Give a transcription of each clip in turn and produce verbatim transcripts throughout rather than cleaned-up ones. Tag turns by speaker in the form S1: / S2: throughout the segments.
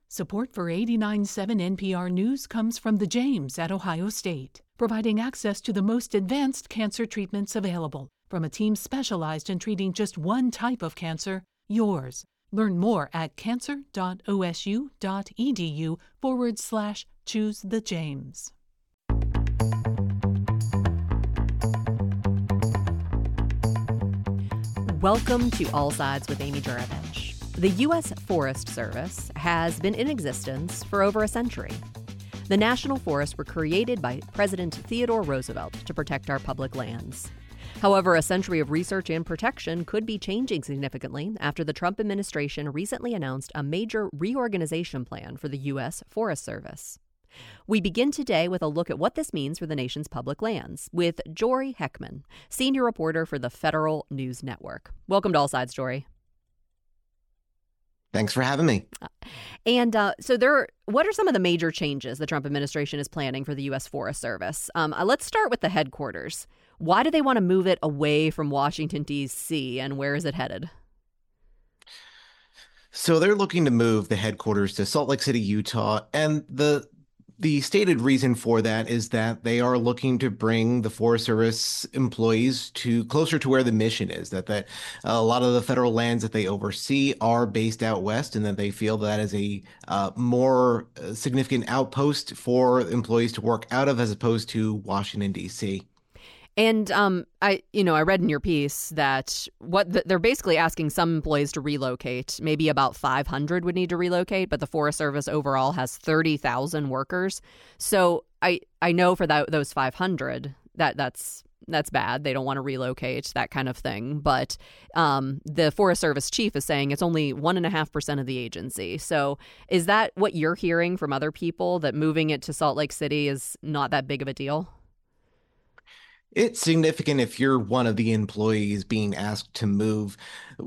S1: Support for eighty-nine point seven N P R News comes from the James at Ohio State, providing access to the most advanced cancer treatments available from a team specialized in treating just one type of cancer, yours. Learn more at cancer.osu.edu forward slash choose the James.
S2: Welcome to All Sides with Amy Juravich. The U S Forest Service has been in existence for over a century. The national forests were created by President Theodore Roosevelt to protect our public lands. However, a century of research and protection could be changing significantly after the Trump administration recently announced a major reorganization plan for the U S Forest Service. We begin today with a look at what this means for the nation's public lands with Jory Heckman, senior reporter for the Federal News Network. Welcome to All Sides, Jory.
S3: Thanks for having me.
S2: And uh, so there, are, what are some of the major changes the Trump administration is planning for the U S Forest Service? Um, uh, let's start with the headquarters. Why do they want to move it away from Washington, D C, and where is it headed?
S3: So they're looking to move the headquarters to Salt Lake City, Utah, and the The stated reason for that is that they are looking to bring the Forest Service employees to closer to where the mission is, that, that a lot of the federal lands that they oversee are based out west, and that they feel that is a uh, more significant outpost for employees to work out of as opposed to Washington, D C.
S2: And um, I, you know, I read in your piece that what the, they're basically asking some employees to relocate. Maybe about five hundred would need to relocate, but the Forest Service overall has thirty thousand workers. So I, I know for that those five hundred that that's that's bad. They don't want to relocate, that kind of thing. But um, the Forest Service chief is saying it's only one and a half percent of the agency. So is that what you're hearing from other people, that moving it to Salt Lake City is not that big of a deal?
S3: It's significant if you're one of the employees being asked to move.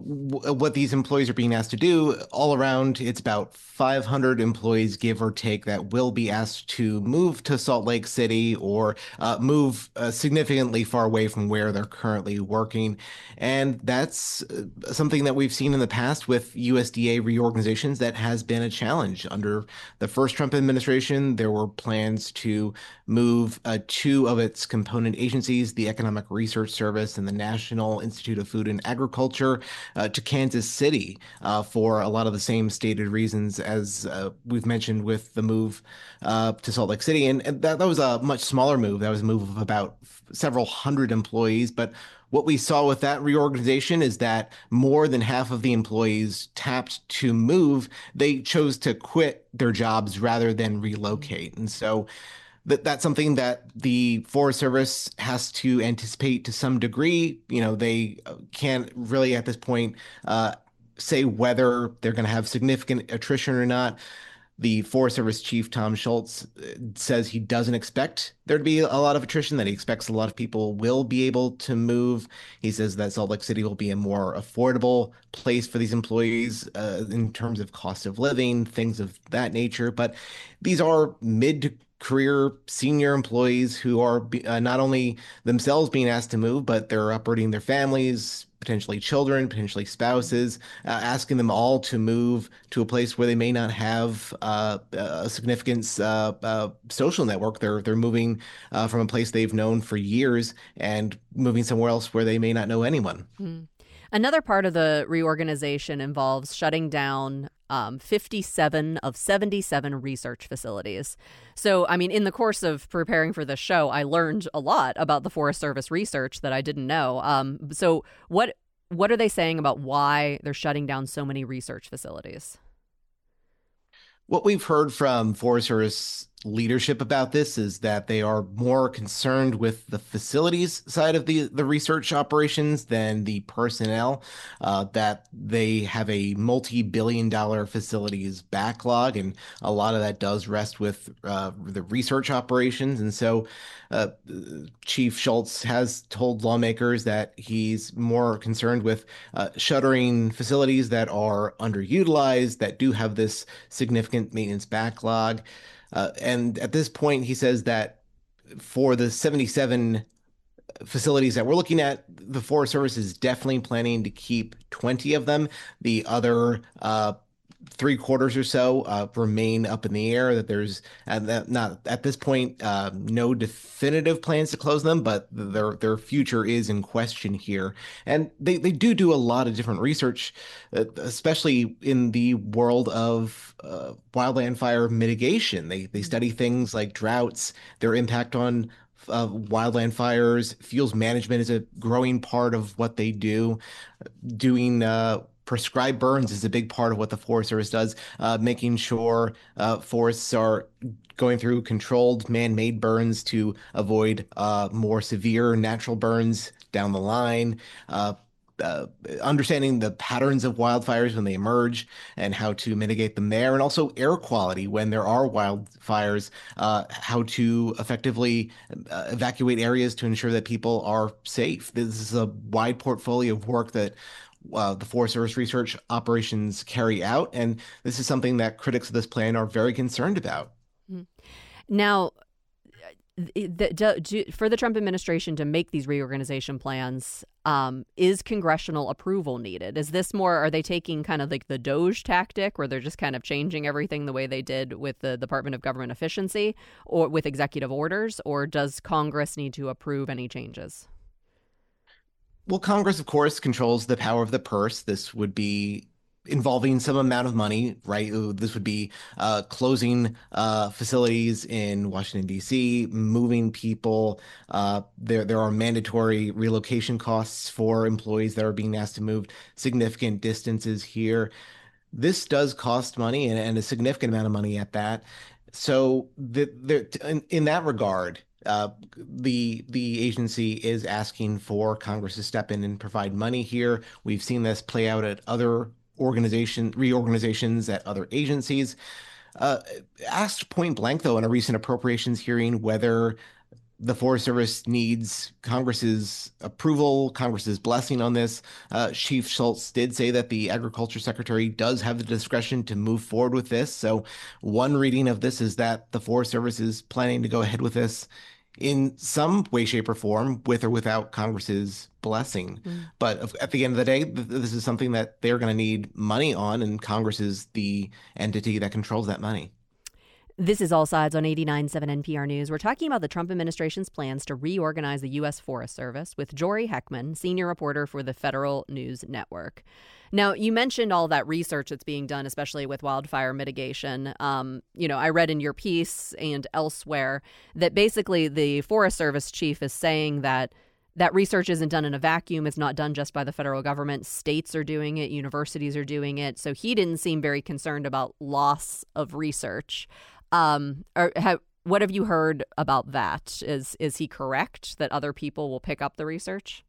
S3: What these employees are being asked to do, all around, it's about five hundred employees, give or take, that will be asked to move to Salt Lake City or uh, move uh, significantly far away from where they're currently working. And that's something that we've seen in the past with U S D A reorganizations that has been a challenge. Under the first Trump administration, there were plans to move uh, two of its component agencies, the Economic Research Service and the National Institute of Food and Agriculture, uh, to Kansas City uh, for a lot of the same stated reasons as uh, we've mentioned with the move uh, to Salt Lake City. And, and that, that was a much smaller move. That was a move of about several hundred employees. But what we saw with that reorganization is that more than half of the employees tapped to move, they chose to quit their jobs rather than relocate. And so that that's something that the Forest Service has to anticipate to some degree. You know, they can't really at this point uh, say whether they're going to have significant attrition or not. The Forest Service Chief, Tom Schultz, says he doesn't expect there to be a lot of attrition, that he expects a lot of people will be able to move. He says that Salt Lake City will be a more affordable place for these employees uh, in terms of cost of living, things of that nature. But these are mid career senior employees who are uh, not only themselves being asked to move, but they're uprooting their families, potentially children, potentially spouses, uh, asking them all to move to a place where they may not have uh, a significant uh, uh, social network. They're they're moving uh, from a place they've known for years and moving somewhere else where they may not know anyone.
S2: Mm. Another part of the reorganization involves shutting down um, fifty-seven of seventy-seven research facilities. So, I mean, in the course of preparing for this show, I learned a lot about the Forest Service research that I didn't know. Um, so what what are they saying about why they're shutting down so many research facilities?
S3: What we've heard from Forest Service leadership about this is that they are more concerned with the facilities side of the, the research operations than the personnel, uh, that they have a multi-billion dollar facilities backlog, and a lot of that does rest with uh, the research operations. And so uh, Chief Schultz has told lawmakers that he's more concerned with uh, shuttering facilities that are underutilized, that do have this significant maintenance backlog. Uh, and at this point, he says that for the seventy-seven facilities that we're looking at, the Forest Service is definitely planning to keep twenty of them. The other uh, three quarters or so uh, remain up in the air. That there's and that not at this point uh, no definitive plans to close them, but their their future is in question here. And they they do do a lot of different research, uh, especially in the world of uh, wildland fire mitigation. They they study things like droughts, their impact on uh, wildland fires. Fuels management is a growing part of what they do. Doing uh, prescribed burns is a big part of what the Forest Service does, uh, making sure uh, forests are going through controlled man-made burns to avoid uh, more severe natural burns down the line. Uh, uh, Understanding the patterns of wildfires when they emerge and how to mitigate them there, and also air quality when there are wildfires, uh, how to effectively uh, evacuate areas to ensure that people are safe. This is a wide portfolio of work that uh, the Forest Service research operations carry out, and this is something that critics of this plan are very concerned about.
S2: Now, the, do, do, for the Trump administration to make these reorganization plans, um, is congressional approval needed? Is this more, are they taking kind of like the Doge tactic where they're just kind of changing everything the way they did with the Department of Government Efficiency or with executive orders, or does Congress need to approve any changes?
S3: Well, Congress, of course, controls the power of the purse. This would be involving some amount of money, right? This would be uh, closing uh, facilities in Washington, D C, moving people. Uh, there, there are mandatory relocation costs for employees that are being asked to move significant distances here. This does cost money, and, and a significant amount of money at that. So the, the, in, in that regard, uh, the the agency is asking for Congress to step in and provide money here. We've seen this play out at other organization reorganizations at other agencies. Uh, asked point blank, though, in a recent appropriations hearing whether the Forest Service needs Congress's approval, Congress's blessing on this. Uh, Chief Schultz did say that the Agriculture Secretary does have the discretion to move forward with this. So one reading of this is that the Forest Service is planning to go ahead with this in some way, shape, or form, with or without Congress's blessing. Mm. But at the end of the day, th- this is something that they're going to need money on, and Congress is the entity that controls that money.
S2: This is All Sides on eighty-nine point seven N P R News. We're talking about the Trump administration's plans to reorganize the U S Forest Service with Jory Heckman, senior reporter for the Federal News Network. Now, you mentioned all that research that's being done, especially with wildfire mitigation. Um, you know, I read in your piece and elsewhere that basically the Forest Service chief is saying that that research isn't done in a vacuum. It's not done just by the federal government. States are doing it. Universities are doing it. So he didn't seem very concerned about loss of research. Um, or have, what have you heard about that? Is is he correct that other people will pick up the research?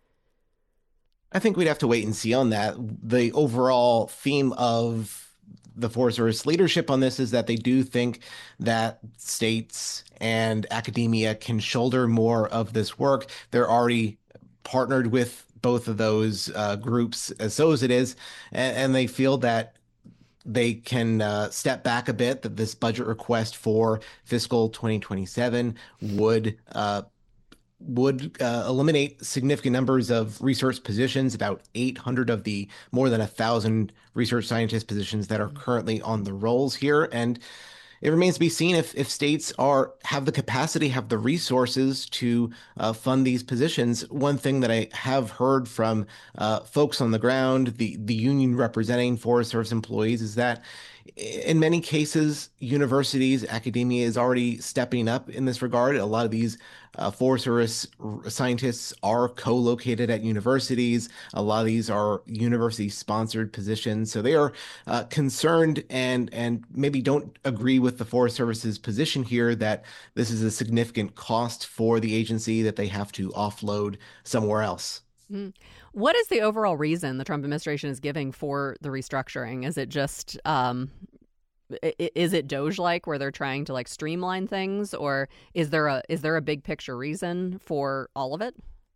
S3: I think we'd have to wait and see on that. The overall theme of the Forest Service leadership on this is that they do think that states and academia can shoulder more of this work. They're already partnered with both of those uh, groups, as so as it is, and, and they feel that they can uh, step back a bit, that this budget request for fiscal twenty twenty-seven would uh, would uh, eliminate significant numbers of research positions, about eight hundred of the more than one thousand research scientist positions that are currently on the rolls here. And it remains to be seen if, if states are have the capacity, have the resources to uh, fund these positions. One thing that I have heard from uh, folks on the ground, the, the union representing Forest Service employees, is that in many cases, universities, academia is already stepping up in this regard. A lot of these uh, Forest Service scientists are co-located at universities. A lot of these are university-sponsored positions. So they are uh, concerned and and maybe don't agree with the Forest Service's position here that this is a significant cost for the agency that they have to offload somewhere else.
S2: Mm. What is the overall reason the Trump administration is giving for the restructuring? Is it just, um, is it Doge-like where they're trying to like streamline things, or is there a is there a big picture reason for all of it?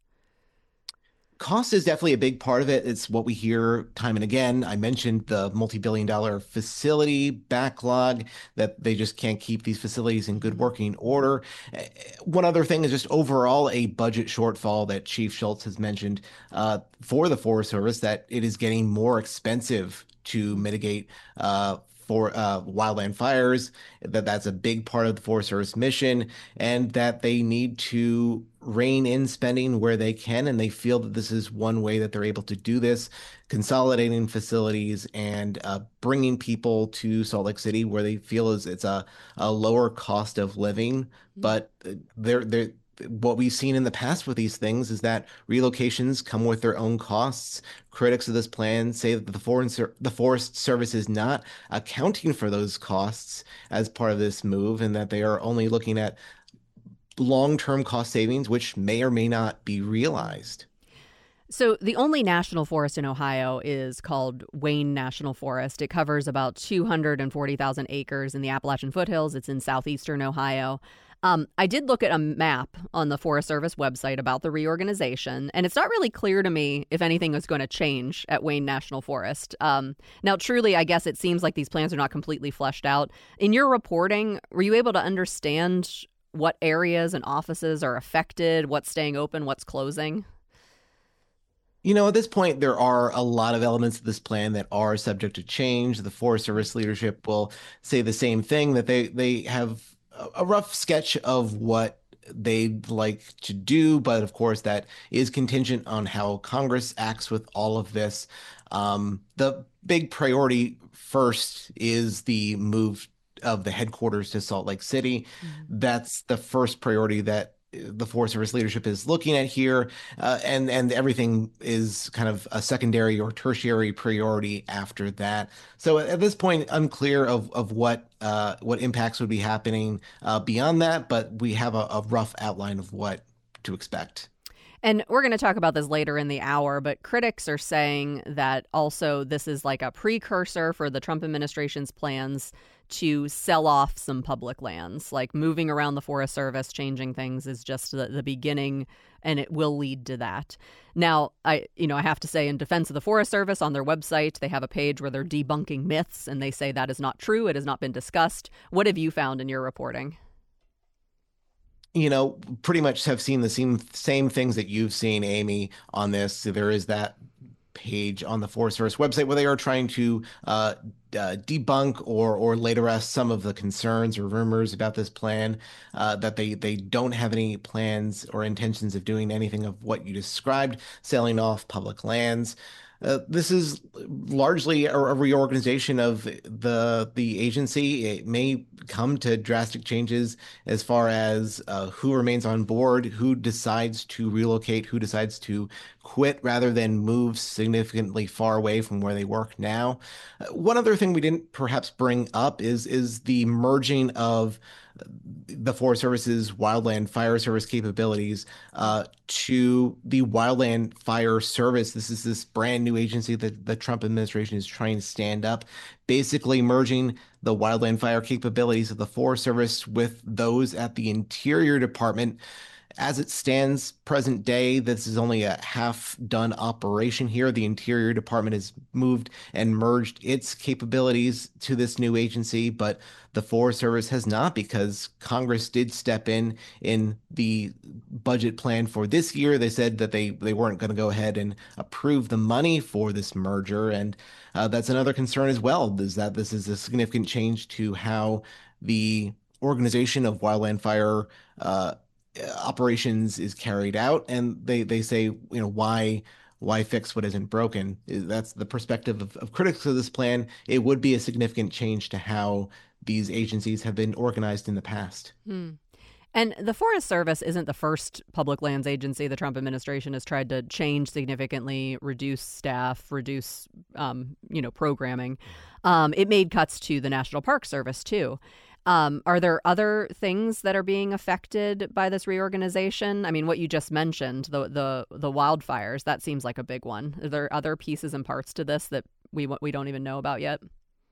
S3: Cost is definitely a big part of it. It's what we hear time and again. I mentioned the multi-billion dollar facility backlog, that they just can't keep these facilities in good working order. One other thing is just overall a budget shortfall that Chief Schultz has mentioned uh, for the Forest Service, that it is getting more expensive to mitigate uh, for uh, wildland fires, that that's a big part of the Forest Service mission, and that they need to rein in spending where they can. And they feel that this is one way that they're able to do this, consolidating facilities and uh, bringing people to Salt Lake City where they feel is it's a, a lower cost of living. But they're, they're, what we've seen in the past with these things is that relocations come with their own costs. Critics of this plan say that the Forest, the Forest Service is not accounting for those costs as part of this move, and that they are only looking at long-term cost savings, which may or may not be realized.
S2: So the only national forest in Ohio is called Wayne National Forest. It covers about two hundred forty thousand acres in the Appalachian foothills. It's in southeastern Ohio. Um, I did look at a map on the Forest Service website about the reorganization, and it's not really clear to me if anything is going to change at Wayne National Forest. Um, now, truly, I guess it seems like these plans are not completely fleshed out. In your reporting, were you able to understand what areas and offices are affected, what's staying open, what's closing?
S3: You know, at this point, there are a lot of elements of this plan that are subject to change. The Forest Service leadership will say the same thing, that they they have a rough sketch of what they'd like to do, but of course that is contingent on how Congress acts with all of this. Um, the big priority first is the move of the headquarters to Salt Lake City. Mm-hmm. That's the first priority that the Forest Service leadership is looking at here, uh, and and everything is kind of a secondary or tertiary priority after that. So at this point, unclear of of what uh, what impacts would be happening uh, beyond that, but we have a, a rough outline of what to expect.
S2: And we're going to talk about this later in the hour, but critics are saying that also this is like a precursor for the Trump administration's plans to sell off some public lands. Like moving around the Forest Service, changing things is just the, the beginning, and it will lead to that. Now, I you know, I have to say, in defense of the Forest Service, on their website, they have a page where they're debunking myths, and they say that is not true. It has not been discussed. What have you found in your reporting?
S3: You know, pretty much have seen the same same things that you've seen, Amy, on this. So there is that page on the Forest Service website where they are trying to uh, uh, debunk or or lay to rest some of the concerns or rumors about this plan, uh, that they they don't have any plans or intentions of doing anything of what you described, selling off public lands. Uh, this is largely a, a reorganization of the the agency. It may come to drastic changes as far as uh, who remains on board, who decides to relocate, who decides to quit rather than move significantly far away from where they work now. Uh, one other thing we didn't perhaps bring up is is the merging of the Forest Service's Wildland Fire Service capabilities uh, to the Wildland Fire Service. This is this brand new agency that the Trump administration is trying to stand up, basically merging the Wildland Fire capabilities of the Forest Service with those at the Interior Department. As it stands present day, this is only a half-done operation here. The Interior Department has moved and merged its capabilities to this new agency, but the Forest Service has not, because Congress did step in in the budget plan for this year. They said that they, they weren't going to go ahead and approve the money for this merger, and uh, that's another concern as well, is that this is a significant change to how the organization of wildland fire uh, operations is carried out, and they they say, you know, why why fix what isn't broken? That's the perspective of, of critics of this plan. It would be a significant change to how these agencies have been organized in the past.
S2: Hmm. And the Forest Service isn't the first public lands agency the Trump administration has tried to change significantly, reduce staff, reduce, um, you know, programming. Um, it made cuts to the National Park Service, too. Um, are there other things that are being affected by this reorganization? I mean, what you just mentioned, the the the wildfires, that seems like a big one. Are there other pieces and parts to this that we we don't even know about yet?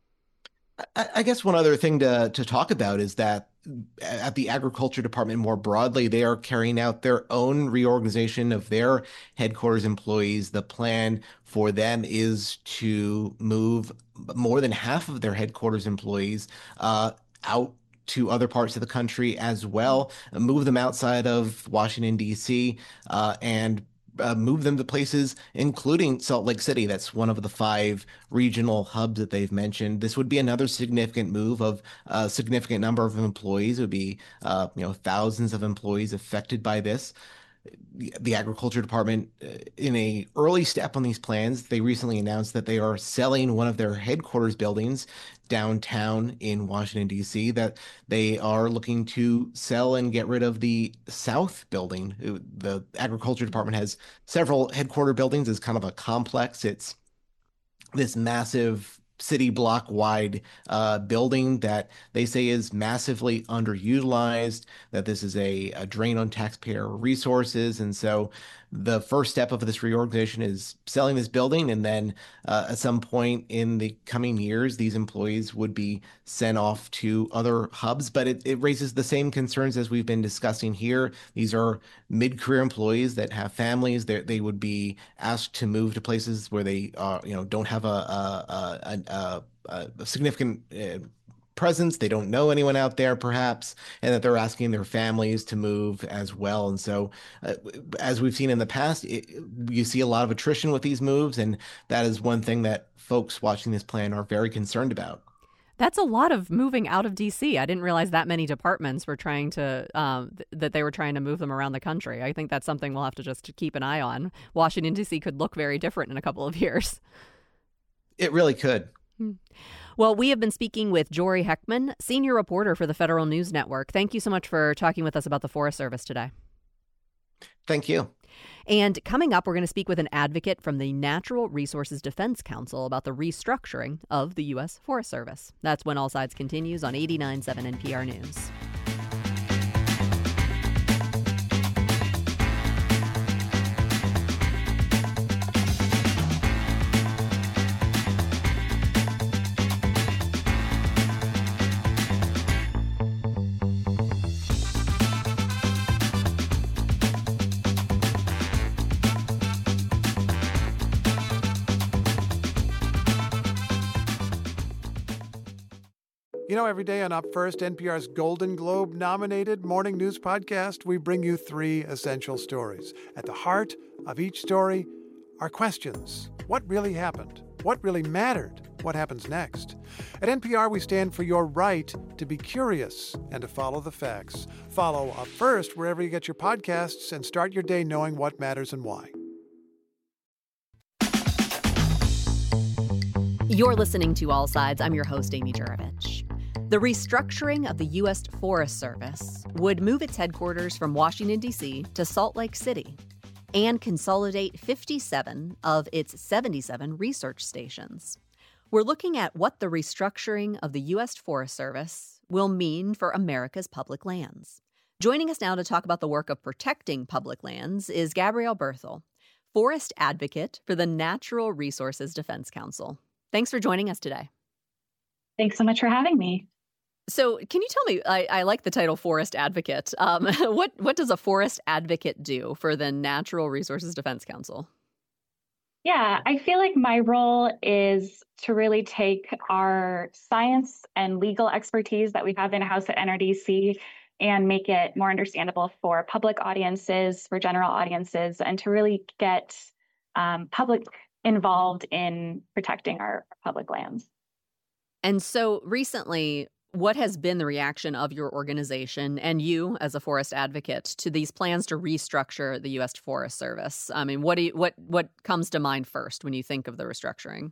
S3: I, I guess one other thing to to talk about is that at the Agriculture Department more broadly, they are carrying out their own reorganization of their headquarters employees. The plan for them is to move more than half of their headquarters employees uh, out to other parts of the country as well, move them outside of Washington, D C, uh, and uh, move them to places, including Salt Lake City. That's one of the five regional hubs that they've mentioned. This would be another significant move of a significant number of employees. It would be, uh, you know, thousands of employees affected by this. The, the Agriculture Department, uh, in a early step on these plans, they recently announced that they are selling one of their headquarters buildings downtown in Washington, D C, that they are looking to sell and get rid of the South building. It- The Agriculture Department has several headquarter buildings. It's kind of a complex. It's this massive city block wide uh, building that they say is massively underutilized, that this is a, a drain on taxpayer resources. And so the first step of this reorganization is selling this building. And then uh, at some point in the coming years, these employees would be sent off to other hubs. But it, it raises the same concerns as we've been discussing here. These are mid-career employees that have families. They they would be asked to move to places where they uh, you know don't have a a, a, a, a significant uh, presence. They don't know anyone out there, perhaps, and that they're asking their families to move as well. And so, uh, as we've seen in the past, it, you see a lot of attrition with these moves, and that is one thing that folks watching this plan are very concerned about.
S2: That's a lot of moving out of D C. I didn't realize that many departments were trying to, um, th- that they were trying to move them around the country. I think that's something we'll have to just keep an eye on. Washington, D C could look very different in a couple of years.
S3: It really could.
S2: Hmm. Well, we have been speaking with Jory Heckman, senior reporter for the Federal News Network. Thank you so much for talking with us about the Forest Service today.
S3: Thank you.
S2: And coming up, we're going to speak with an advocate from the Natural Resources Defense Council about the restructuring of the U S Forest Service. That's When All Sides continues on eighty-nine point seven N P R News.
S4: You know, every day on Up First, N P R's Golden Globe-nominated morning news podcast, we bring you three essential stories. At the heart of each story are questions. What really happened? What really mattered? What happens next? At N P R, we stand for your right to be curious and to follow the facts. Follow Up First wherever you get your podcasts and start your day knowing what matters and why.
S2: You're listening to All Sides. I'm your host, Amy Jurovich. The restructuring of the U S Forest Service would move its headquarters from Washington, D C to Salt Lake City and consolidate fifty-seven of its seventy-seven research stations. We're looking at what the restructuring of the U S Forest Service will mean for America's public lands. Joining us now to talk about the work of protecting public lands is Gabrielle Berthel, forest advocate for the Natural Resources Defense Council. Thanks for joining us today.
S5: Thanks so much for having me.
S2: So can you tell me, I, I like the title forest advocate. Um, what, what does a forest advocate do for the Natural Resources Defense Council?
S5: Yeah, I feel like my role is to really take our science and legal expertise that we have in-house at N R D C and make it more understandable for public audiences, for general audiences, and to really get um, public involved in protecting our, our public lands.
S2: And so recently, what has been the reaction of your organization and you as a forest advocate to these plans to restructure the U S Forest Service? I mean, what do you, what what comes to mind first when you think of the restructuring?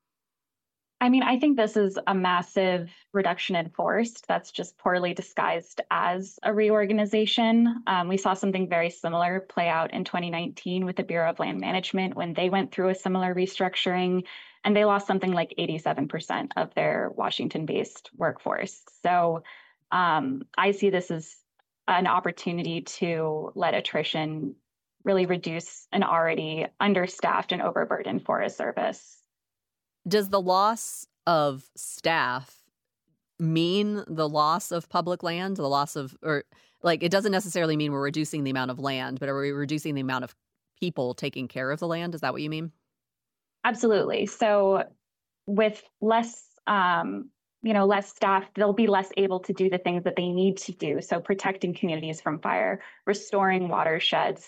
S5: I mean, I think this is a massive reduction in force that's just poorly disguised as a reorganization. Um, we saw something very similar play out in twenty nineteen with the Bureau of Land Management when they went through a similar restructuring, and they lost something like eighty-seven percent of their Washington-based workforce. So um, I see this as an opportunity to let attrition really reduce an already understaffed and overburdened Forest Service.
S2: Does the loss of staff mean the loss of public land, the loss of, or like, it doesn't necessarily mean we're reducing the amount of land, but are we reducing the amount of people taking care of the land? Is that what you mean?
S5: Absolutely. So with less, um, you know, less staff, they'll be less able to do the things that they need to do. So protecting communities from fire, restoring watersheds,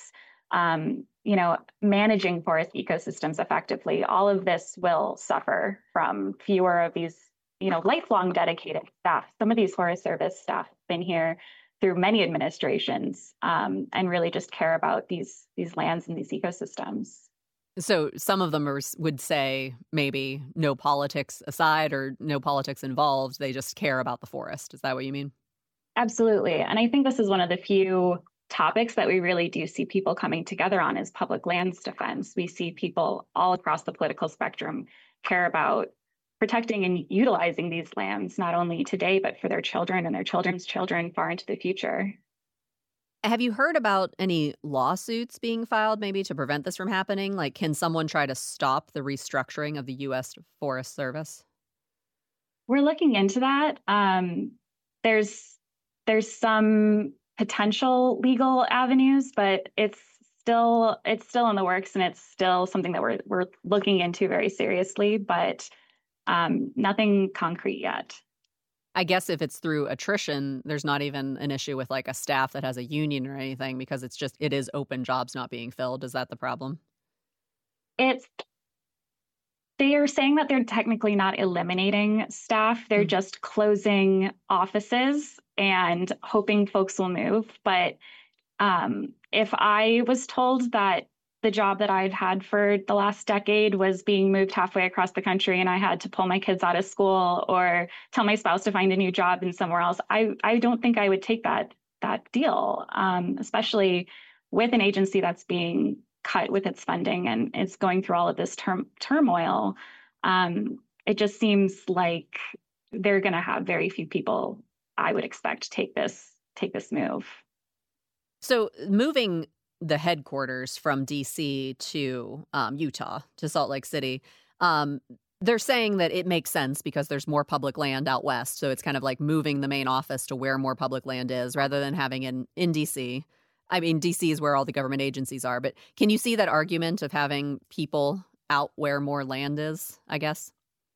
S5: um, you know, managing forest ecosystems effectively, all of this will suffer from fewer of these, you know, lifelong dedicated staff. Some of these Forest Service staff have been here through many administrations um, and really just care about these these lands and these ecosystems.
S2: So some of them are, would say maybe no politics aside or no politics involved. They just care about the forest. Is that what you mean?
S5: Absolutely. And I think this is one of the few topics that we really do see people coming together on is public lands defense. We see people all across the political spectrum care about protecting and utilizing these lands, not only today, but for their children and their children's children far into the future.
S2: Have you heard about any lawsuits being filed maybe to prevent this from happening? Like, can someone try to stop the restructuring of the U S Forest Service?
S5: We're looking into that. Um, there's there's some potential legal avenues, but it's still it's still in the works, and it's still something that we're we're looking into very seriously, but um, nothing concrete yet.
S2: I guess if it's through attrition, there's not even an issue with like a staff that has a union or anything because it's just, it is open jobs not being filled. Is that the problem?
S5: It's, they are saying that they're technically not eliminating staff. They're mm-hmm. just closing offices and hoping folks will move. But um, if I was told that the job that I've had for the last decade was being moved halfway across the country and I had to pull my kids out of school or tell my spouse to find a new job in somewhere else, I, I don't think I would take that that deal, um, especially with an agency that's being cut with its funding and it's going through all of this term, turmoil. Um, it just seems like they're going to have very few people, I would expect, take this take this move.
S2: So moving the headquarters from D C to um, Utah, to Salt Lake City, um, they're saying that it makes sense because there's more public land out west. So it's kind of like moving the main office to where more public land is rather than having it in, in D C. I mean, D C is where all the government agencies are. But can you see that argument of having people out where more land is, I guess?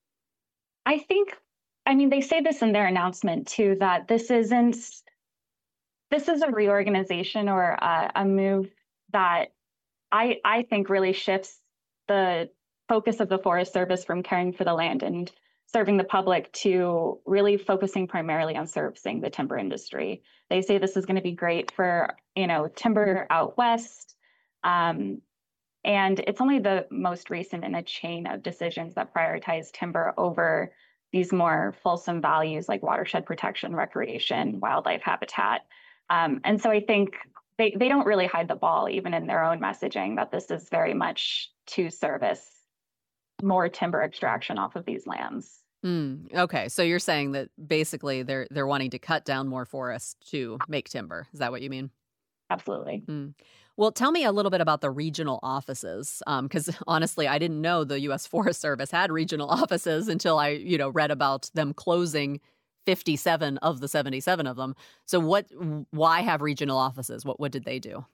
S5: I think, I mean, they say this in their announcement, too, that this isn't This is a reorganization or a, a move that I, I think really shifts the focus of the Forest Service from caring for the land and serving the public to really focusing primarily on servicing the timber industry. They say this is going to be great for, you know, timber out west. Um, and it's only the most recent in a chain of decisions that prioritize timber over these more fulsome values like watershed protection, recreation, wildlife habitat. Um, and so I think they, they don't really hide the ball, even in their own messaging, that this is very much to service more timber extraction off of these lands.
S2: Mm, okay, so you're saying that basically they're they're wanting to cut down more forests to make timber. Is that what you mean?
S5: Absolutely.
S2: Mm. Well, tell me a little bit about the regional offices, because um, honestly, I didn't know the U S Forest Service had regional offices until I, you know, read about them closing fifty-seven of the seventy-seven of them. So what, why have regional offices? What, what did they do?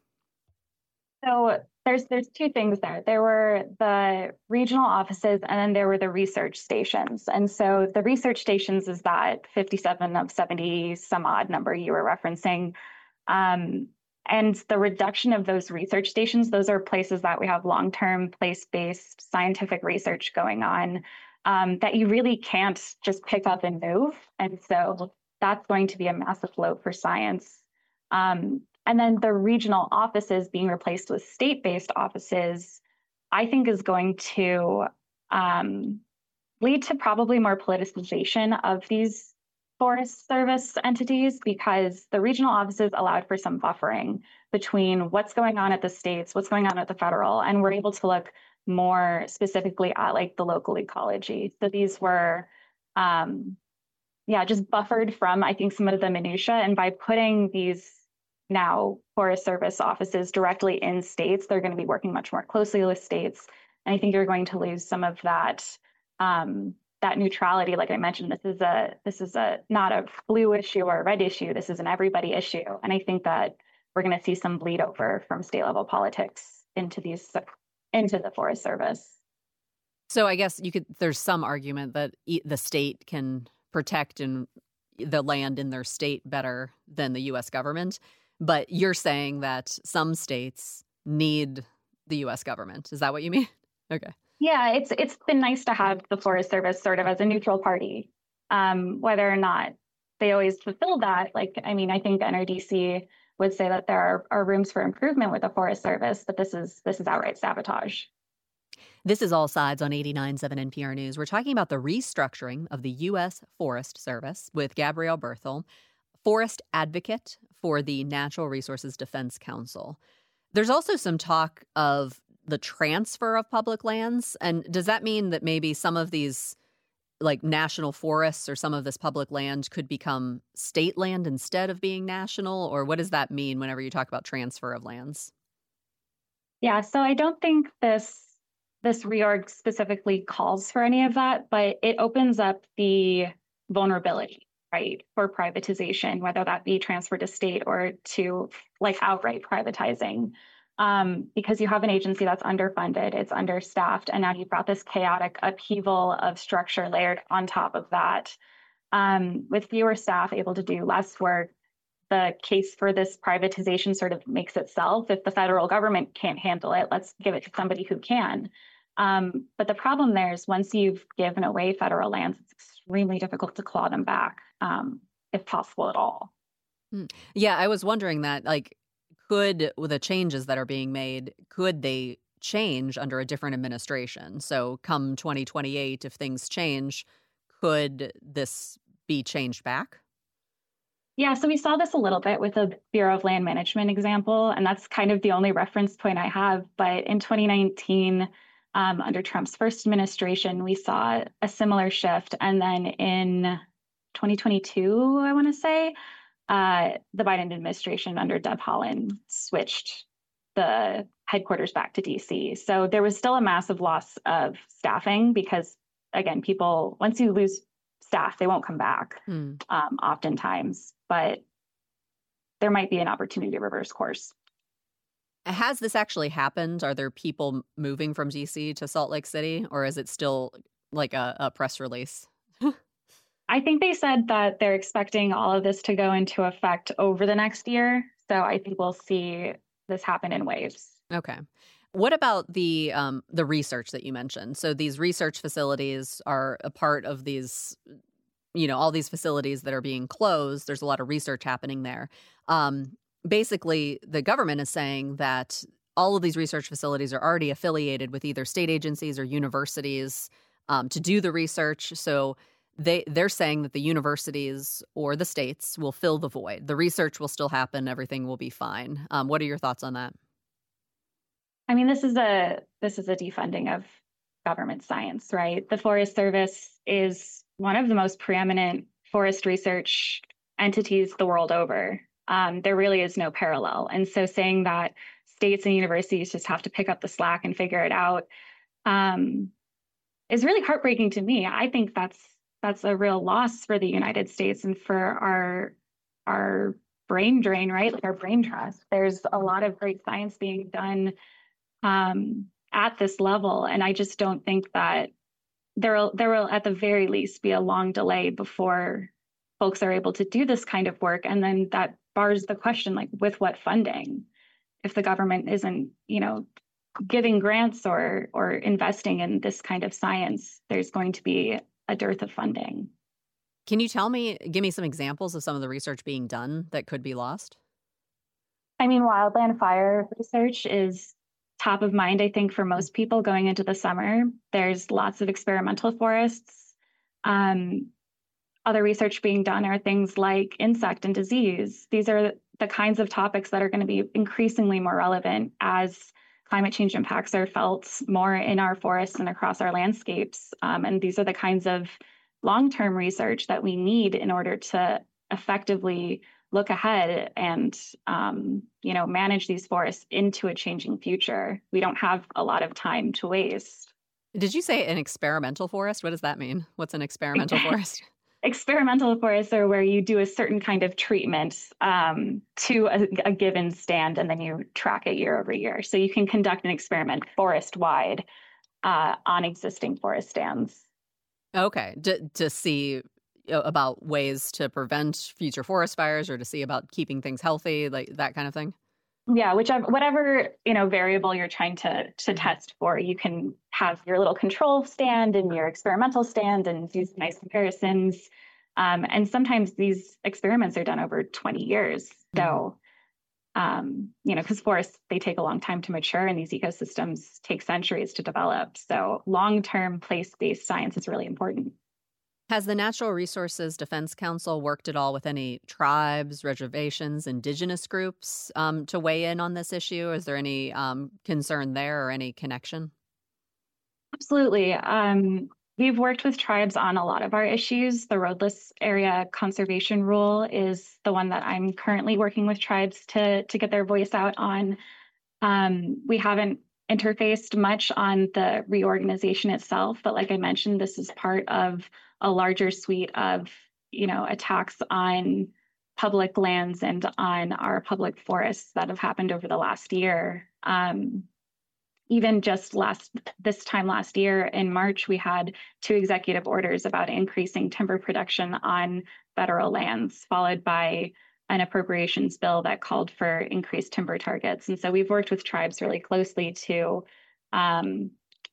S5: So there's there's two things there. There were the regional offices and then there were the research stations. And so the research stations is that fifty-seven of seventy some odd number you were referencing. Um, and the reduction of those research stations, those are places that we have long-term place-based scientific research going on. Um, that you really can't just pick up and move. And so that's going to be a massive load for science. Um, and then the regional offices being replaced with state-based offices, I think is going to um, lead to probably more politicization of these Forest Service entities because the regional offices allowed for some buffering between what's going on at the states, what's going on at the federal, and we're able to look more specifically at like the local ecology. So these were, um, yeah, just buffered from, I think, some of the minutia. And by putting these now Forest Service offices directly in states, they're going to be working much more closely with states. And I think you're going to lose some of that um, that neutrality. Like I mentioned, this is a this is a not a blue issue or a red issue. This is an everybody issue. And I think that we're going to see some bleed over from state level politics into these into the Forest Service.
S2: So I guess you could. There's some argument that the state can protect and the land in their state better than the U S government. But you're saying that some states need the U S government. Is that what you mean? Okay.
S5: Yeah, it's it's been nice to have the Forest Service sort of as a neutral party. Um, whether or not they always fulfill that, like, I mean, I think N R D C would say that there are, are rooms for improvement with the Forest Service, but this is this is outright sabotage.
S2: This is All Sides on eighty-nine point seven N P R News. We're talking about the restructuring of the U S Forest Service with Gabrielle Berthel, forest advocate for the Natural Resources Defense Council. There's also some talk of the transfer of public lands. And does that mean that maybe some of these, like, national forests or some of this public land could become state land instead of being national? Or what does that mean whenever you talk about transfer of lands?
S5: Yeah, so I don't think this this reorg specifically calls for any of that, but it opens up the vulnerability, right, for privatization, whether that be transferred to state or to, like, outright privatizing. Um, because you have an agency that's underfunded, it's understaffed, and now you've got this chaotic upheaval of structure layered on top of that. Um, with fewer staff able to do less work, the case for this privatization sort of makes itself. If the federal government can't handle it, let's give it to somebody who can. Um, but the problem there is once you've given away federal lands, it's extremely difficult to claw them back, um, if possible at all.
S2: Yeah, I was wondering that, like, could, with the changes that are being made, could they change under a different administration? So come twenty twenty-eight, if things change, could this be changed back?
S5: Yeah, so we saw this a little bit with the Bureau of Land Management example, and that's kind of the only reference point I have. But in twenty nineteen, um, under Trump's first administration, we saw a similar shift. And then in twenty twenty-two, I want to say, uh, the Biden administration under Deb Haaland switched the headquarters back to D C. So there was still a massive loss of staffing because, again, people, once you lose staff, they won't come back mm. um, oftentimes. But there might be an opportunity to reverse course.
S2: Has this actually happened? Are there people moving from D C to Salt Lake City, or is it still like a, a press release?
S5: I think they said that they're expecting all of this to go into effect over the next year. So I think we'll see this happen in waves.
S2: Okay. What about the um, the research that you mentioned? So these research facilities are a part of these, you know, all these facilities that are being closed. There's a lot of research happening there. Um, basically, the government is saying that all of these research facilities are already affiliated with either state agencies or universities um, to do the research. So They, they're saying that the universities or the states will fill the void. The research will still happen. Everything will be fine. Um, what are your thoughts on that?
S5: I mean, this is a this is a defunding of government science, right? The Forest Service is one of the most preeminent forest research entities the world over. Um, there really is no parallel. And so saying that states and universities just have to pick up the slack and figure it out um, is really heartbreaking to me. I think that's That's a real loss for the United States and for our our brain drain, right? Like our brain trust. There's a lot of great science being done um, at this level, and I just don't think that there will there will at the very least be a long delay before folks are able to do this kind of work, and then that bars the question, like, with what funding? If the government isn't, you know, giving grants or or investing in this kind of science, there's going to be a dearth of funding.
S2: Can you tell me, give me some examples of some of the research being done that could be lost?
S5: I mean, wildland fire research is top of mind, I think, for most people going into the summer. There's lots of experimental forests. Um, other research being done are things like insect and disease. These are the kinds of topics that are going to be increasingly more relevant as climate change impacts are felt more in our forests and across our landscapes. Um, and these are the kinds of long-term research that we need in order to effectively look ahead and, um, you know, manage these forests into a changing future. We don't have a lot of time to waste.
S2: Did you say an experimental forest? What does that mean? What's an experimental forest?
S5: Experimental forests are where you do a certain kind of treatment um, to a, a given stand, and then you track it year over year. So you can conduct an experiment forest-wide uh, on existing forest stands.
S2: Okay, to, to see about ways to prevent future forest fires or to see about keeping things healthy, like that kind of thing?
S5: Yeah, whichever whatever you know variable you're trying to to test for, you can have your little control stand and your experimental stand and do some nice comparisons. Um, and sometimes these experiments are done over twenty years. So, um, you know, because forests, they take a long time to mature and these ecosystems take centuries to develop. So long-term place-based science is really important.
S2: Has the Natural Resources Defense Council worked at all with any tribes, reservations, indigenous groups um, to weigh in on this issue? Is there any um, concern there or any connection?
S5: Absolutely. Um, we've worked with tribes on a lot of our issues. The roadless area conservation rule is the one that I'm currently working with tribes to, to get their voice out on. Um, we haven't interfaced much on the reorganization itself, but like I mentioned, this is part of a larger suite of, you know, attacks on public lands and on our public forests that have happened over the last year. Um, even just last this time last year in March, we had two executive orders about increasing timber production on federal lands, followed by an appropriations bill that called for increased timber targets. And so we've worked with tribes really closely to um,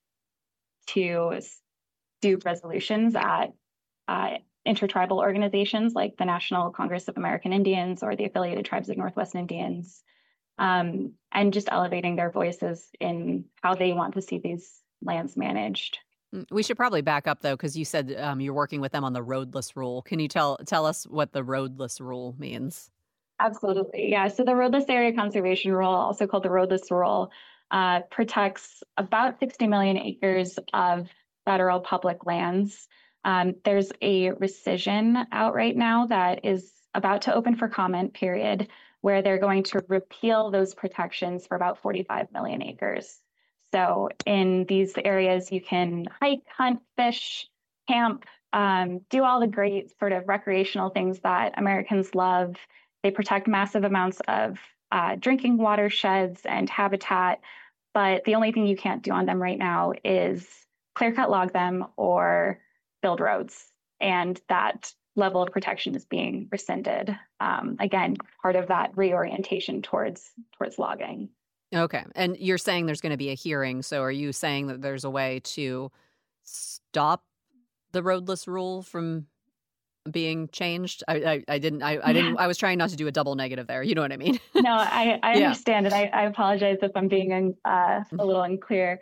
S5: to do resolutions at uh, intertribal organizations like the National Congress of American Indians or the Affiliated Tribes of Northwest Indians, um, and just elevating their voices in how they want to see these lands managed.
S2: We should probably back up, though, because you said um, you're working with them on the roadless rule. Can you tell tell us what the roadless rule means?
S5: Absolutely. Yeah. So the roadless area conservation rule, also called the roadless rule, uh, protects about sixty million acres of federal public lands. Um, there's a rescission out right now that is about to open for comment period, where they're going to repeal those protections for about forty-five million acres. So in these areas, you can hike, hunt, fish, camp, um, do all the great sort of recreational things that Americans love. They protect massive amounts of uh, drinking watersheds and habitat, but the only thing you can't do on them right now is clear cut log them or build roads. And that level of protection is being rescinded. Um, again, part of that reorientation towards towards logging.
S2: Okay. And you're saying there's going to be a hearing. So are you saying that there's a way to stop the roadless rule from being changed? I I, I didn't I, I didn't I was trying not to do a double negative there. You know what I mean?
S5: No, I, I
S2: Yeah.
S5: understand, and I, I apologize if I'm being uh, a little unclear.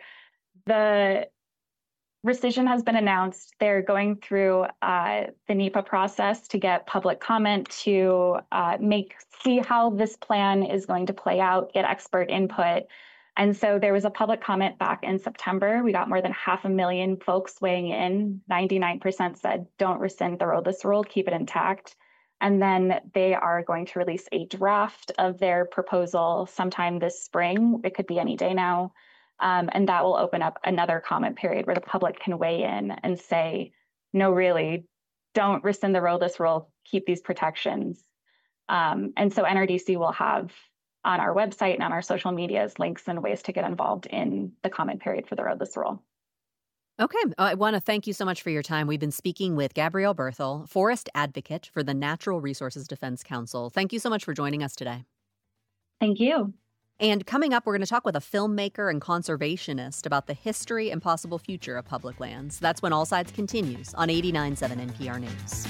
S5: The rescission has been announced. They're going through uh, the NEPA process to get public comment, to uh, make see how this plan is going to play out, get expert input. And so there was a public comment back in September. We got more than half a million folks weighing in. ninety-nine percent said, don't rescind the roadless rule, keep it intact. And then they are going to release a draft of their proposal sometime this spring. It could be any day now. Um, and that will open up another comment period where the public can weigh in and say, no, really, don't rescind the roadless rule, keep these protections. Um, and so N R D C will have on our website and on our social medias links and ways to get involved in the comment period for the roadless rule.
S2: Okay. I want to thank you so much for your time. We've been speaking with Gabrielle Berthel, forest advocate for the Natural Resources Defense Council. Thank you so much for joining us today.
S5: Thank you.
S2: And coming up, we're going to talk with a filmmaker and conservationist about the history and possible future of public lands. That's when All Sides continues on eighty-nine point seven N P R News.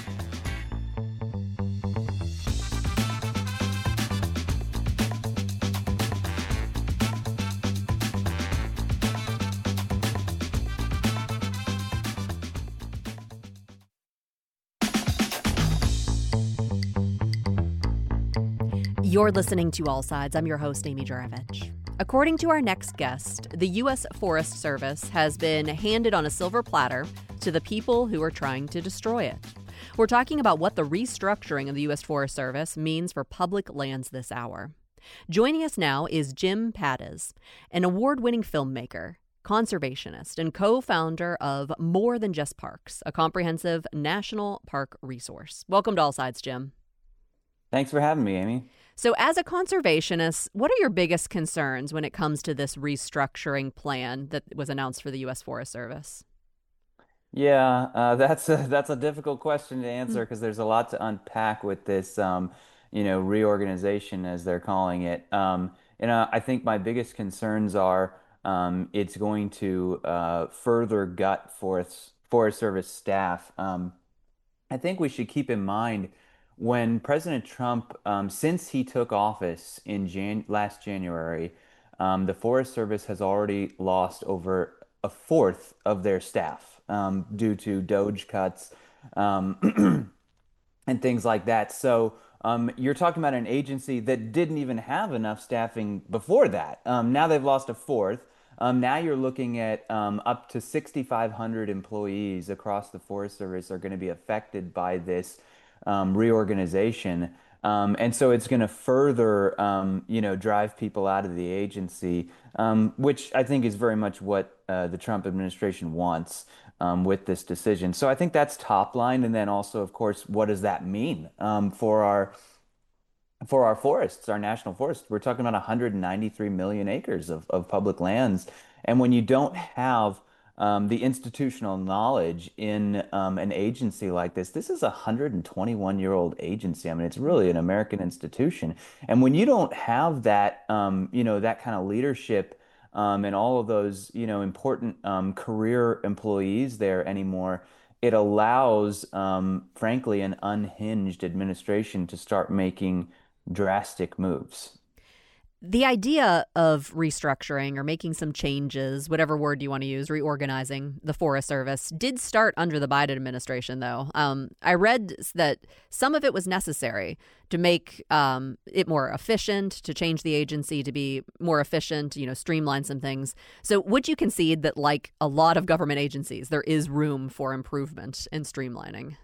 S2: You're listening to All Sides. I'm your host, Amy Juravich. According to our next guest, the U S Forest Service has been handed on a silver platter to the people who are trying to destroy it. We're talking about what the restructuring of the U S Forest Service means for public lands this hour. Joining us now is Jim Paddes, an award-winning filmmaker, conservationist, and co-founder of More Than Just Parks, a comprehensive national park resource. Welcome to All Sides, Jim.
S6: Thanks for having me, Amy.
S2: So as a conservationist, what are your biggest concerns when it comes to this restructuring plan that was announced for the U S Forest Service?
S6: Yeah, uh, that's a, that's a difficult question to answer because there's a lot to unpack with this, um, you know, reorganization as they're calling it. Um, and uh, I think my biggest concerns are um, it's going to uh, further gut Forest Forest Service staff. Um, I think we should keep in mind when President Trump, um, since he took office in Jan last January, um, the Forest Service has already lost over a fourth of their staff um, due to Doge cuts um, and things like that. So um, you're talking about an agency that didn't even have enough staffing before that. Um, now they've lost a fourth. Um, now you're looking at um, up to sixty-five hundred employees across the Forest Service are going to be affected by this um, reorganization. Um, and so it's going to further, um, you know, drive people out of the agency, um, which I think is very much what uh, the Trump administration wants um, with this decision. So I think that's top line. And then also, of course, what does that mean um, for our for our forests, our national forests? We're talking about one hundred ninety-three million acres of, of public lands. And when you don't have um, the institutional knowledge in um, an agency like this, this is a one hundred twenty-one year old agency. I mean, it's really an American institution. And when you don't have that, um, you know, that kind of leadership um, and all of those, you know, important um, career employees there anymore, it allows, um, frankly, an unhinged administration to start making drastic moves.
S2: The idea of restructuring or making some changes, whatever word you want to use, reorganizing the Forest Service, did start under the Biden administration, though. Um, I read that some of it was necessary to make um, it more efficient, to change the agency to be more efficient, you know, streamline some things. So would you concede that, like a lot of government agencies, there is room for improvement in streamlining?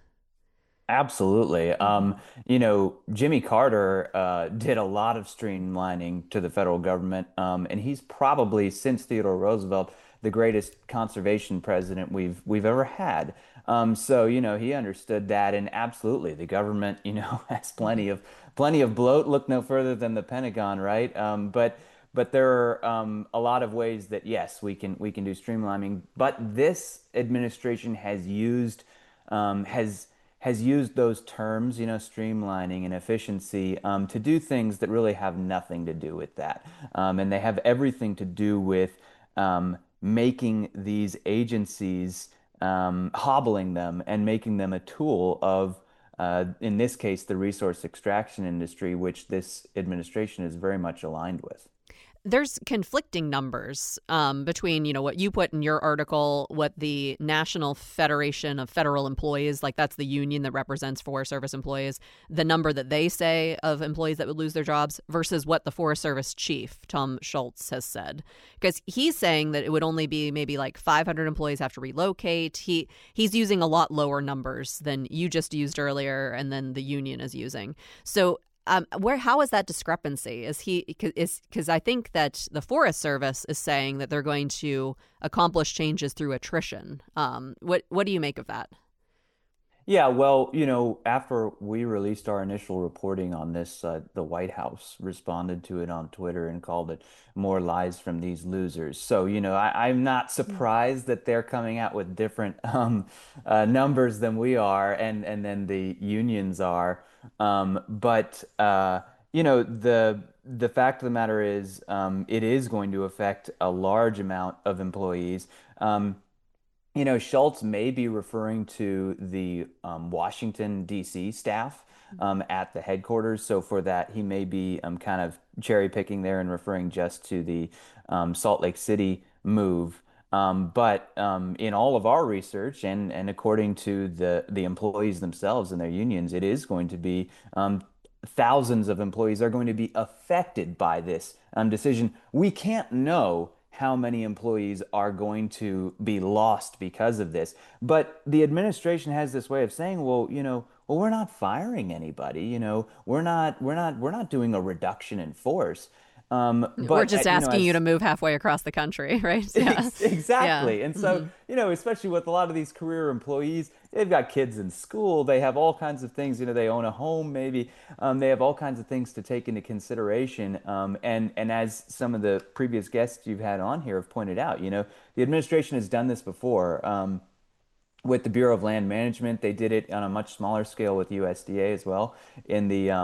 S6: Absolutely. Um, you know, Jimmy Carter uh, did a lot of streamlining to the federal government, um, and he's probably, since Theodore Roosevelt, the greatest conservation president we've we've ever had. Um, so, you know, he understood that, and absolutely, the government, you know, has plenty of plenty of bloat. Look no further than the Pentagon, right? Um, but but there are um, a lot of ways that yes, we can we can do streamlining. But this administration has used um, has has used those terms, you know, streamlining and efficiency, um, to do things that really have nothing to do with that. Um, and they have everything to do with um, making these agencies, um, hobbling them and making them a tool of, uh, in this case, the resource extraction industry, which this administration is very much aligned with.
S2: There's conflicting numbers um, between, you know, what you put in your article, what the National Federation of Federal Employees, like that's the union that represents Forest Service employees, the number that they say of employees that would lose their jobs versus what the Forest Service chief, Tom Schultz, has said. Because he's saying that it would only be maybe like five hundred employees have to relocate. He he's using a lot lower numbers than you just used earlier and then the union is using. So Um, where how is that discrepancy? Is he is because I think that the Forest Service is saying that they're going to accomplish changes through attrition. Um, what what do you make of that?
S6: Yeah, well, you know, after we released our initial reporting on this, uh, the White House responded to it on Twitter and called it more lies from these losers. So, you know, I, I'm not surprised that they're coming out with different um, uh, numbers than we are and, and then the unions are. Um, but, uh, you know, the the fact of the matter is um, it is going to affect a large amount of employees. Um, You know, Schultz may be referring to the um, Washington, D C staff um, at the headquarters. So for that, he may be um, kind of cherry picking there and referring just to the um, Salt Lake City move. Um, but um, in all of our research and, and according to the, the employees themselves and their unions, it is going to be um, thousands of employees are going to be affected by this um, decision. We can't know how many employees are going to be lost because of this. But the administration has this way of saying, well, you know, well, we're not firing anybody, you know, we're not, we're not, we're not doing a reduction in force. Um, but,
S2: We're just
S6: uh, you know,
S2: asking
S6: as,
S2: you to move halfway across the country, right? Yeah.
S6: Exactly.
S2: Yeah.
S6: And so,
S2: Mhm.
S6: you know, especially with a lot of these career employees, they've got kids in school, they have all kinds of things, you know, they own a home, maybe, um, they have all kinds of things to take into consideration. Um, and, and as some of the previous guests you've had on here have pointed out, you know, the administration has done this before. Um, with the Bureau of Land Management, they did it on a much smaller scale with U S D A as well in the um,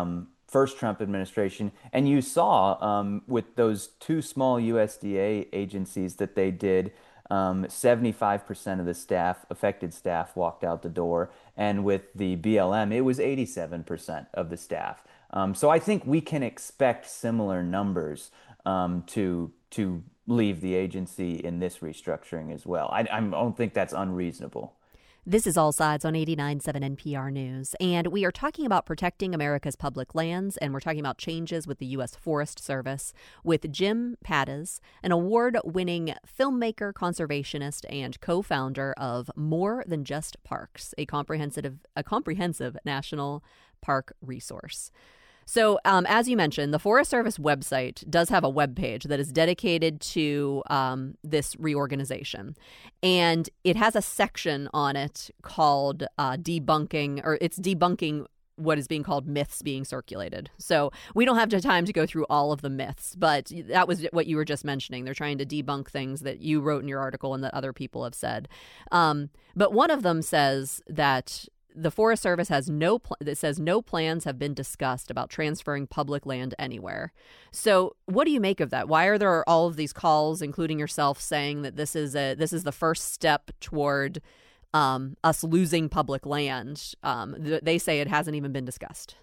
S6: first Trump administration. And you saw um, with those two small U S D A agencies that they did, um, seventy-five percent of the staff, affected staff, walked out the door. And with the B L M, it was eighty-seven percent of the staff. Um, so I think we can expect similar numbers um, to to leave the agency in this restructuring as well. I, I don't think that's unreasonable.
S2: This is All Sides on eighty-nine point seven N P R News, and we are talking about protecting America's public lands, and we're talking about changes with the U S Forest Service with Jim Paddes, an award-winning filmmaker, conservationist, and co-founder of More Than Just Parks, a comprehensive, a comprehensive national park resource. So, um, as you mentioned, the Forest Service website does have a web page that is dedicated to um, this reorganization. And it has a section on it called uh, debunking, or it's debunking what is being called myths being circulated. So we don't have time to go through all of the myths, but that was what you were just mentioning. They're trying to debunk things that you wrote in your article and that other people have said. Um, but one of them says that the Forest Service has no pl- that says no plans have been discussed about transferring public land anywhere. So, what do you make of that? Why are there all of these calls, including yourself, saying that this is a this is the first step toward um, us losing public land? Um, th- they say it hasn't even been discussed.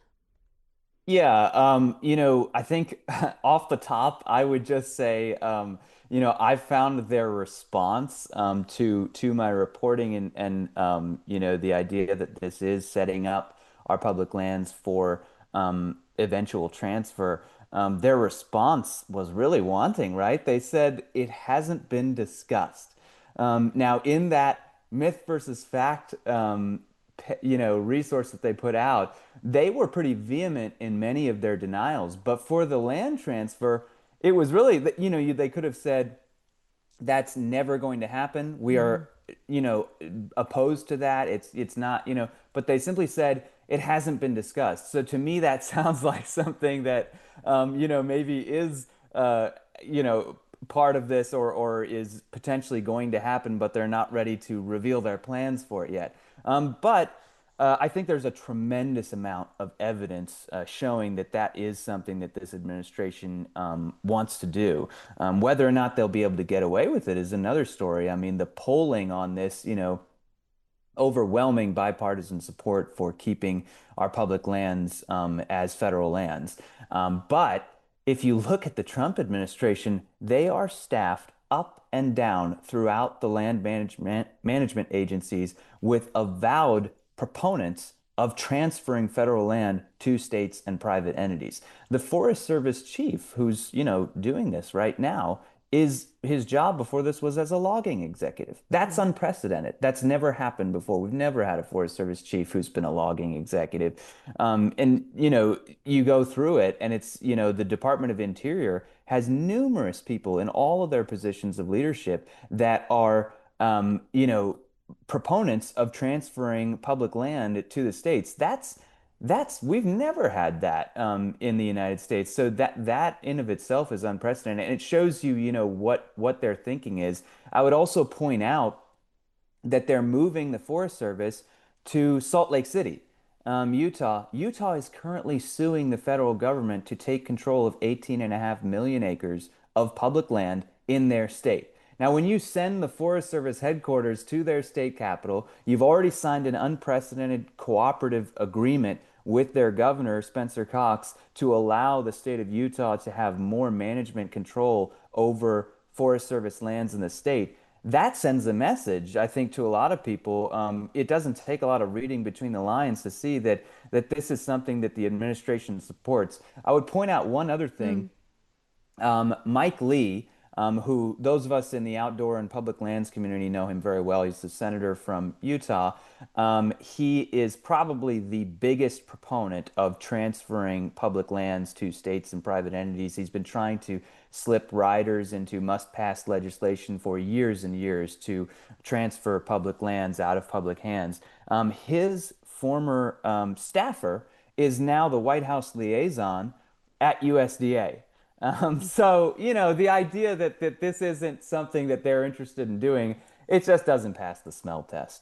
S6: Yeah, um, you know, I think off the top, I would just say, um, you know, I found their response um, to to my reporting and and um, you know, the idea that this is setting up our public lands for um, eventual transfer. Um, their response was really wanting, right? They said it hasn't been discussed. Um, now, in that myth versus fact, um, pe- you know, resource that they put out, they were pretty vehement in many of their denials. But for the land transfer, it was really, th- you know, you, they could have said, that's never going to happen. We are, you know, opposed to that. It's it's not, you know, but they simply said it hasn't been discussed. So to me, that sounds like something that, um, you know, maybe is, uh, you know, part of this or or is potentially going to happen, but they're not ready to reveal their plans for it yet. Um, but uh, I think there's a tremendous amount of evidence uh, showing that that is something that this administration um, wants to do. Um, whether or not they'll be able to get away with it is another story. I mean, the polling on this, you know, overwhelming bipartisan support for keeping our public lands um, as federal lands. Um, but if you look at the Trump administration, they are staffed up and down throughout the land management management agencies with avowed proponents of transferring federal land to states and private entities. The Forest Service chief, who's, you know, doing this right now, is his job before this was as a logging executive. That's unprecedented. That's never happened before. We've never had a Forest Service chief who's been a logging executive. Um, and, you know, you go through it and it's, you know, the Department of Interior has numerous people in all of their positions of leadership that are, um, you know, proponents of transferring public land to the states. That's That's we've never had that um, in the United States. So that that in of itself is unprecedented, and it shows you, you know, what what their thinking is. I would also point out that they're moving the Forest Service to Salt Lake City, um, Utah. Utah is currently suing the federal government to take control of eighteen and a half million acres of public land in their state. Now, when you send the Forest Service headquarters to their state capital, you've already signed an unprecedented cooperative agreement with their governor, Spencer Cox, to allow the state of Utah to have more management control over Forest Service lands in the state. That sends a message, I think, to a lot of people. Um, it doesn't take a lot of reading between the lines to see that that this is something that the administration supports. I would point out one other thing. Mm. Um, Mike Lee, Um, who those of us in the outdoor and public lands community know him very well. He's the senator from Utah. Um, he is probably the biggest proponent of transferring public lands to states and private entities. He's been trying to slip riders into must-pass legislation for years and years to transfer public lands out of public hands. Um, his former um, staffer is now the White House liaison at U S D A. Um, so, you know, the idea that, that this isn't something that they're interested in doing, it just doesn't pass the smell test.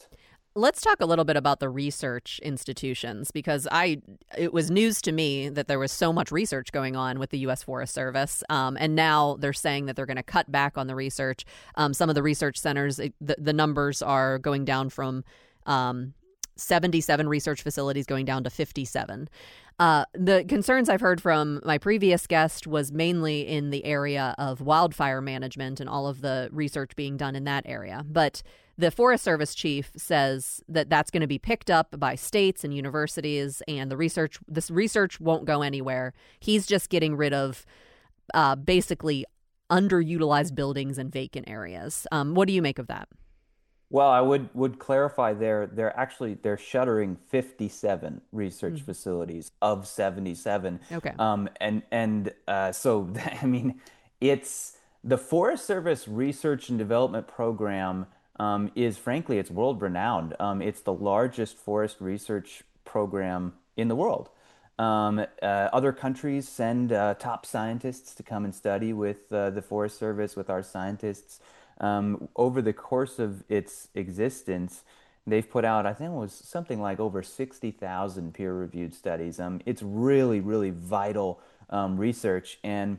S2: Let's talk a little bit about the research institutions, because I it was news to me that there was so much research going on with the U S Forest Service, um, and now they're saying that they're going to cut back on the research. Um, some of the research centers, the, the numbers are going down from um, seventy-seven research facilities going down to fifty-seven. Uh, the concerns I've heard from my previous guest was mainly in the area of wildfire management and all of the research being done in that area. But the Forest Service chief says that that's going to be picked up by states and universities, and the research, this research won't go anywhere. He's just getting rid of uh, basically underutilized buildings and vacant areas. Um, what do you make of that?
S6: Well, I would would clarify there. They're actually they're shuttering fifty-seven research
S2: Mm.
S6: facilities of seventy-seven.
S2: Okay.
S6: Um, and and uh, so I mean, it's the Forest Service Research and Development Program um, is frankly it's world renowned. Um, it's the largest forest research program in the world. Um, uh, other countries send uh, top scientists to come and study with uh, the Forest Service, with our scientists. Um, over the course of its existence, they've put out, I think it was something like over sixty thousand peer-reviewed studies. Um, it's really, really vital um, research, and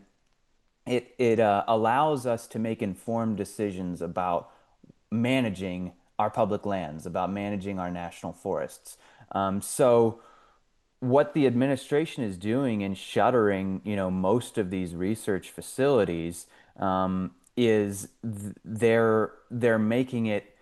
S6: it it uh, allows us to make informed decisions about managing our public lands, about managing our national forests. Um, so what the administration is doing in shuttering, you know, most of these research facilities, um, is th- they're they're making it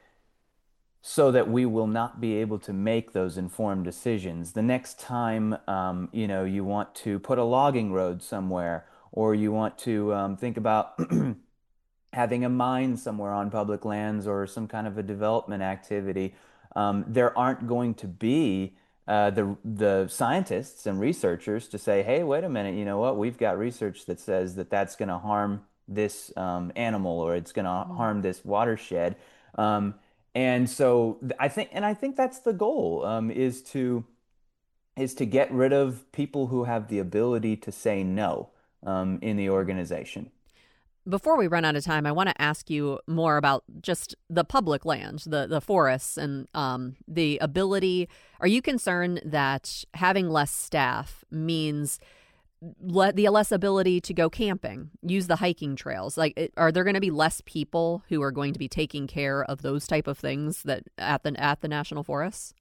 S6: so that we will not be able to make those informed decisions. The next time, um, you know, you want to put a logging road somewhere, or you want to um, think about having a mine somewhere on public lands or some kind of a development activity, um, there aren't going to be uh, the the scientists and researchers to say, hey, wait a minute, you know what? We've got research that says that that's going to harm this um, animal, or it's going to harm this watershed. Um, and so th- I think, and I think that's the goal, um, is to is to get rid of people who have the ability to say no um, in the organization.
S2: Before we run out of time, I want to ask you more about just the public land, the, the forests, and um, the ability. Are you concerned that having less staff means le- the less ability to go camping, use the hiking trails? Like, it, are there going to be less people who are going to be taking care of those type of things that at the at the national forests?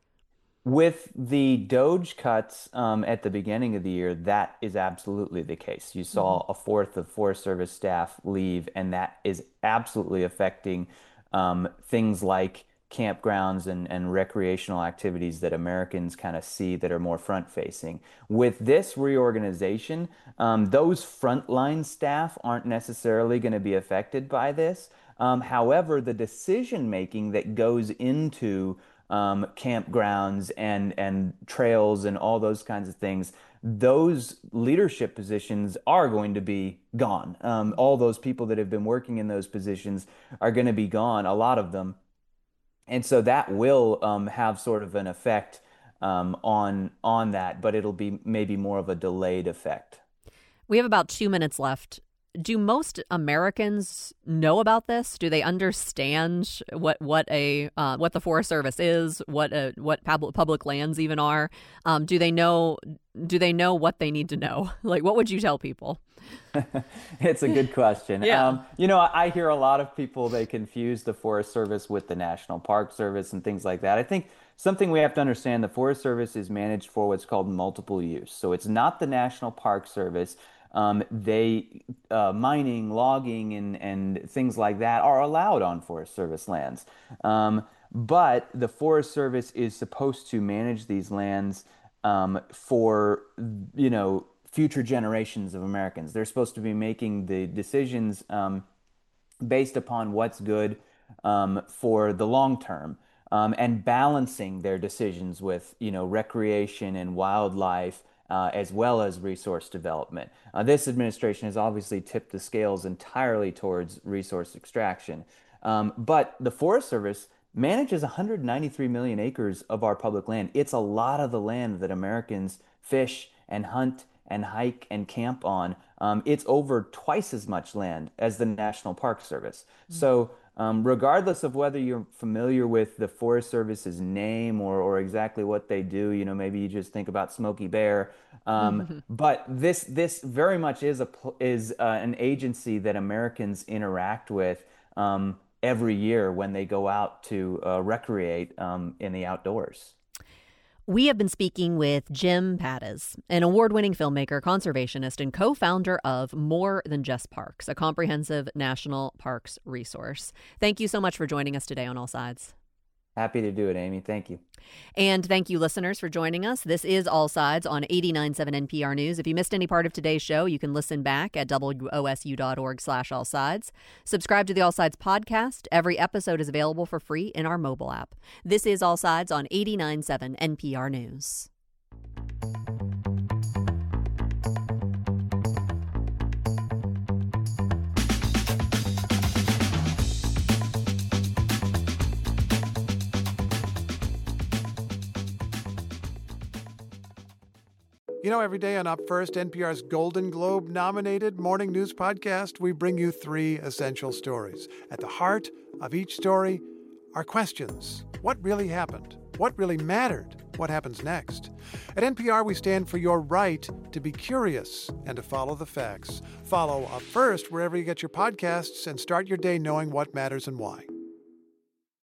S6: With the Doge cuts um, at the beginning of the year, that is absolutely the case. You
S2: Mm-hmm.
S6: saw a fourth of Forest Service staff leave, and that is absolutely affecting um, things like campgrounds and, and recreational activities that Americans kind of see that are more front-facing. With this reorganization, um, those frontline staff aren't necessarily going to be affected by this. Um, however, the decision making that goes into um, campgrounds and and trails and all those kinds of things, those leadership positions are going to be gone. Um, all those people that have been working in those positions are going to be gone, a lot of them. And so that will um, have sort of an effect um, on on that, but it'll be maybe more of a delayed effect.
S2: We have about two minutes left. Do most Americans know about this? Do they understand what what a uh, what the Forest Service is? What a, what public public lands even are? Um, do they know? Do they know what they need to know? Like, what would you tell people?
S6: It's a good question.
S2: Yeah.
S6: Um, you know, I hear a lot of people, they confuse the Forest Service with the National Park Service and things like that. I think something we have to understand, the Forest Service is managed for what's called multiple use. So it's not the National Park Service. Um, they uh, mining, logging, and and things like that are allowed on Forest Service lands. Um, but the Forest Service is supposed to manage these lands um, for, you know, future generations of Americans. They're supposed to be making the decisions um, based upon what's good um, for the long term, um, and balancing their decisions with, you know, recreation and wildlife, uh, as well as resource development. Uh, this administration has obviously tipped the scales entirely towards resource extraction. Um, but the Forest Service manages one hundred ninety-three million acres of our public land. It's a lot of the land that Americans fish and hunt and hike and camp on. Um, it's over twice as much land as the National Park Service. So Um, regardless of whether you're familiar with the Forest Service's name or, or exactly what they do, you know, maybe you just think about Smokey Bear. Um, but this this very much is a pl- is uh, an agency that Americans interact with um, every year when they go out to uh, recreate um, in the outdoors.
S2: We have been speaking with Jim Paddes, an award-winning filmmaker, conservationist, and co-founder of More Than Just Parks, a comprehensive national parks resource. Thank you so much for joining us today on All Sides.
S6: Happy to do it, Amy. Thank you.
S2: And thank you, listeners, for joining us. This is All Sides on eighty-nine point seven N P R News. If you missed any part of today's show, you can listen back at W O S U dot org slash All Sides. Subscribe to the All Sides podcast. Every episode is available for free in our mobile app. This is All Sides on eighty-nine point seven N P R News.
S4: You know, every day on Up First, N P R's Golden Globe-nominated morning news podcast, we bring you three essential stories. At the heart of each story are questions. What really happened? What really mattered? What happens next? At N P R, we stand for your right to be curious and to follow the facts. Follow Up First wherever you get your podcasts and start your day knowing what matters and why.